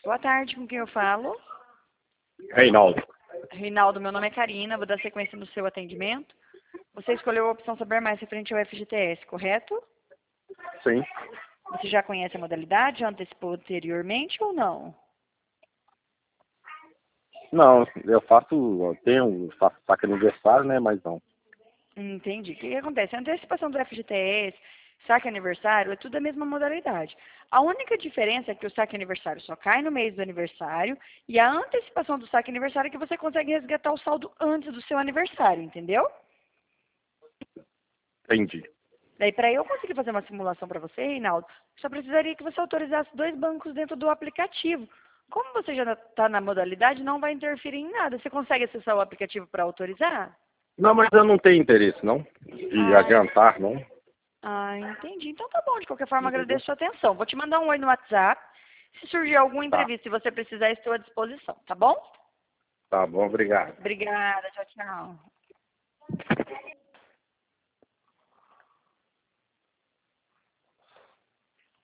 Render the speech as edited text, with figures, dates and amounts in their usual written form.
Boa tarde, com quem eu falo? Reinaldo. Reinaldo, meu nome é Karina, vou dar sequência no seu atendimento. Você escolheu a opção Saber Mais referente ao FGTS, correto? Sim. Você já conhece a modalidade, já antecipou anteriormente ou não? Não, faço saque aniversário, né? Mas não. Entendi. O que acontece? A antecipação do FGTS, saque aniversário, é tudo a mesma modalidade. A única diferença é que o saque aniversário só cai no mês do aniversário e a antecipação do saque aniversário é que você consegue resgatar o saldo antes do seu aniversário, entendeu? Entendi. Daí, para eu conseguir fazer uma simulação para você, Reinaldo, só precisaria que você autorizasse 2 bancos dentro do aplicativo. Como você já está na modalidade, não vai interferir em nada. Você consegue acessar o aplicativo para autorizar? Não, mas eu não tenho interesse, não. De Ah, adiantar, não. entendi. Então tá bom, de qualquer forma, Entendeu? agradeço a sua atenção. Vou te mandar um oi no WhatsApp. Se surgir algum Tá. imprevisto e você precisar, estou à disposição, tá bom? Tá bom, obrigado. Obrigada, tchau, tchau.